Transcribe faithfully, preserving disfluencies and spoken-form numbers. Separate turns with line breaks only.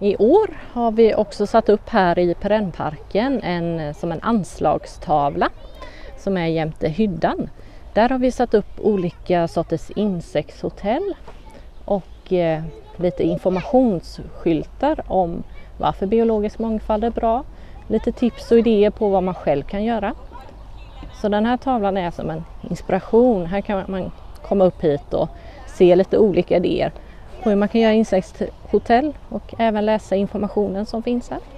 I år har vi också satt upp här i perennparken en, som en anslagstavla som är jämte hyddan. Där har vi satt upp olika sorters insektshotell och eh, lite informationsskyltar om varför biologisk mångfald är bra. Lite tips och idéer på vad man själv kan göra. Så den här tavlan är som en inspiration. Här kan man komma upp hit och se lite olika idéer på hur man kan göra insektshotell och även läsa informationen som finns här.